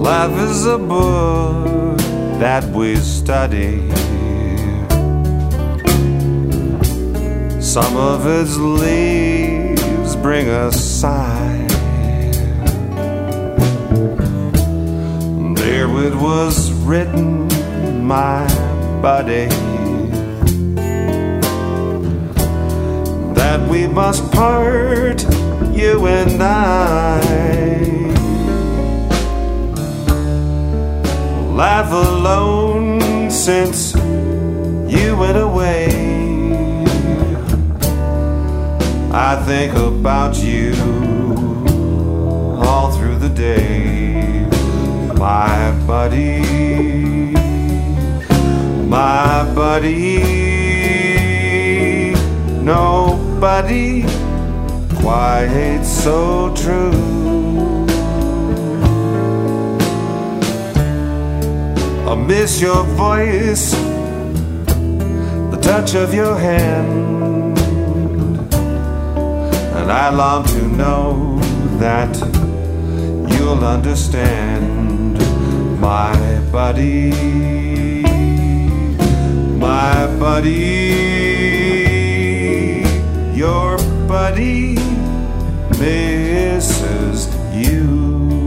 Life is a book that we study. Some of its leaves bring us sigh. There it was written, my buddy, that we must part, you and I. Life alone since you went away. I think about you all through the day, my buddy, my buddy. Nobody quite so true. I miss your voice, the touch of your hand, and I long to know that you'll understand, my buddy, my buddy. Your buddy misses you.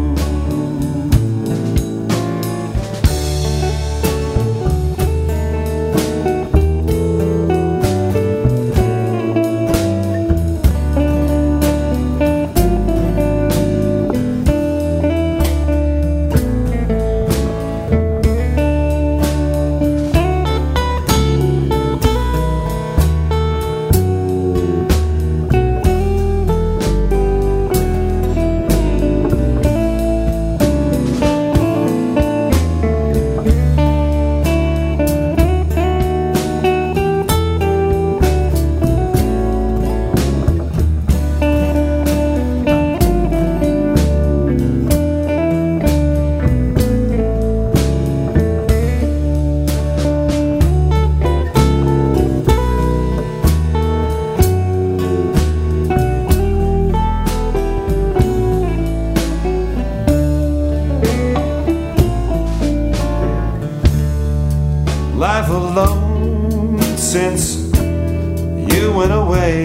Life alone since you went away.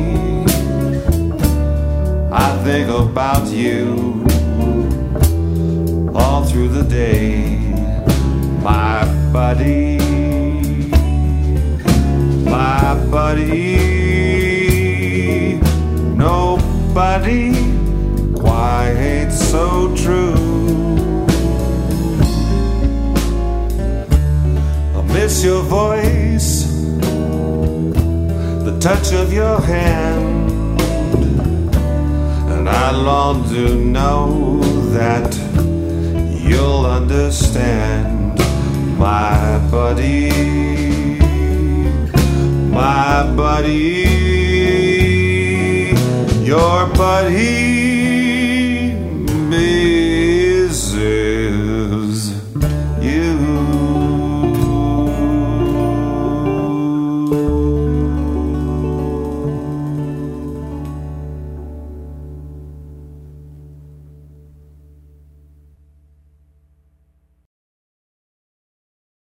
I think about you all through the day, my buddy, my buddy. Nobody quite so true. Miss your voice, the touch of your hand, and I long to know that you'll understand, my buddy, my buddy. Your buddy